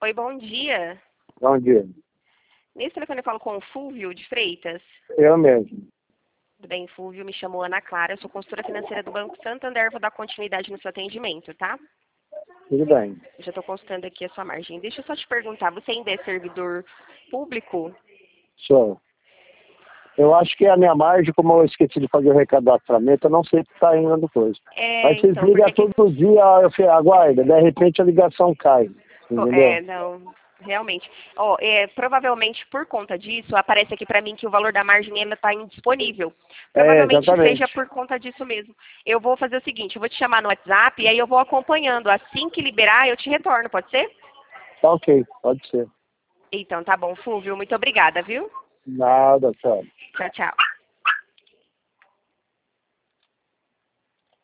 Oi, bom dia. Bom dia. Nesse telefone eu falo com o Fúvio de Freitas. Eu mesmo. Tudo bem, Fúvio? Me chamo Ana Clara, eu sou consultora financeira do Banco Santander, vou dar continuidade no seu atendimento, tá? Tudo bem. Eu já estou consultando aqui a sua margem. Deixa eu só te perguntar, você ainda é servidor público? Sou. Eu acho que a minha margem, como eu esqueci de fazer o recadastramento, eu não sei se está indo coisa. Mas vocês Então, ligam porque... todo dia, aguarda, de repente a ligação cai. Entendeu? Não, realmente. Provavelmente por conta disso, aparece aqui para mim que o valor da margem ela está indisponível. Provavelmente Exatamente. seja por conta disso mesmo. Eu vou fazer o seguinte, eu vou te chamar no WhatsApp e aí eu vou acompanhando. Assim que liberar, eu te retorno, pode ser? Tá ok, pode ser. Então, tá bom, Fúvio. Muito obrigada, viu? Nada, tchau. Tchau, tchau.